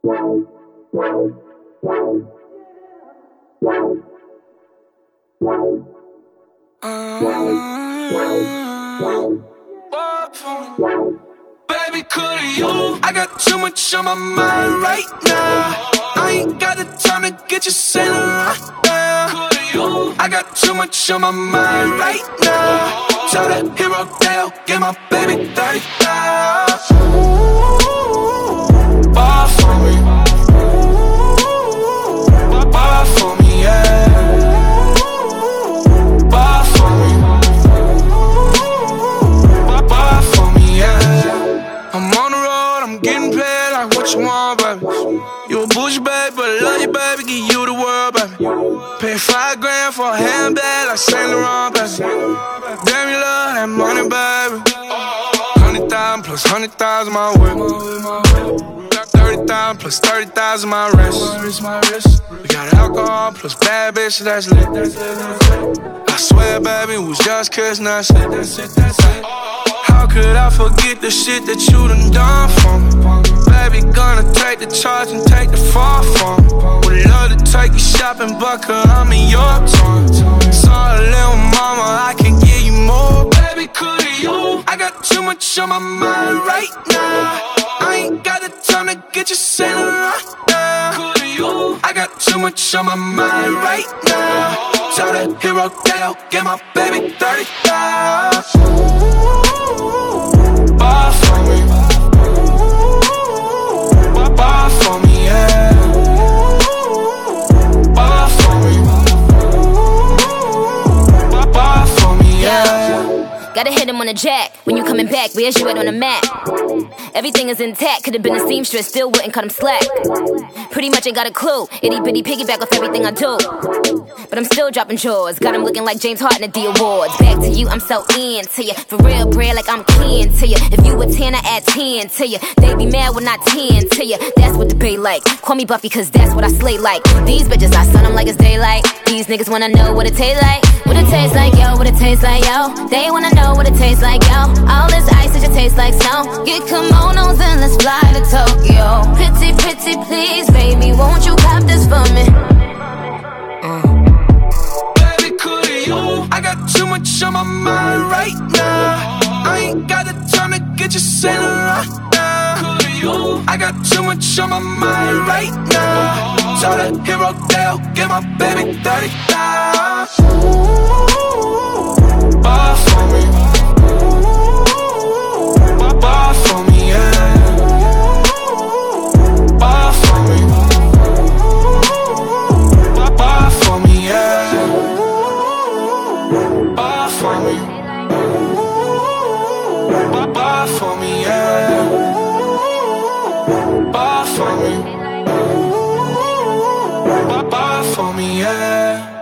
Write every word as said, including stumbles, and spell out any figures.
Baby, coulda you? I got too much on my mind right now. I ain't got the time to get you sailing right now. Coulda you? I got too much on my mind right now. Tell that hero Dale, get my baby thirty thousand. Ball for me. Ball for me, yeah. Ball for me. Ball for me, yeah. I'm on the road, I'm getting paid like what you want, baby. You a bougie, baby, but I love you, baby. Give you the world, baby. Pay five grand for a handbag like Saint Laurent, baby. Damn, you love that money, baby. Hundred thousand plus hundred thousand my way. Thirty thousand plus thirty thousand my wrist. We got alcohol plus bad bitch, that's lit. I swear, baby, it was just kissing, that's it. How could I forget the shit that you done done for me? Baby, gonna take the charge and take the fall from me. Would love to take you shopping, but cause I'm in your town. Sorry, little mama, I can give you more. Baby, coulda you? I got too much on my mind right now. I ain't got the time to get you sailing right now. Coulda you? I got too much on my mind right now. Tell that hero Dale, get my baby thirty thousand. Ball for me. Ball for me, yeah. Ball for me. Ball for me, yeah. Gotta hit him on the jack. When you coming back, where's you at on the map? Everything is intact, could've been a seamstress, still wouldn't cut him slack. Pretty much ain't got a clue, itty bitty piggyback off everything I do. But I'm still dropping jaws, got him looking like James Harden at the awards. Back to you, I'm so into you, for real bread like I'm kin to you. If you a ten, I add ten to you. They be mad when I ten to you, that's what the bay like. Call me Buffy cause that's what I slay like. These bitches, I sun them like it's daylight. These niggas wanna know what it tastes like. What it tastes like, yo, what it tastes like, yo. They wanna know what it tastes like, yo. All this ice, it just tastes like snow. Get kimonos and let's fly to Tokyo. Pretty, pretty, please, baby, won't you pop this for me? Mm. Baby, coulda you? I got too much on my mind right now. I ain't got the time to get you sailing right now. Coulda you? I got too much on my mind right now. Tell that hero Dale, get my baby thirty thousand. Ball for me. Ball for me, yeah. Ball for me. Ball for me, yeah. Ball for me. Ball for me, yeah. Ball for me. Ball for me, yeah.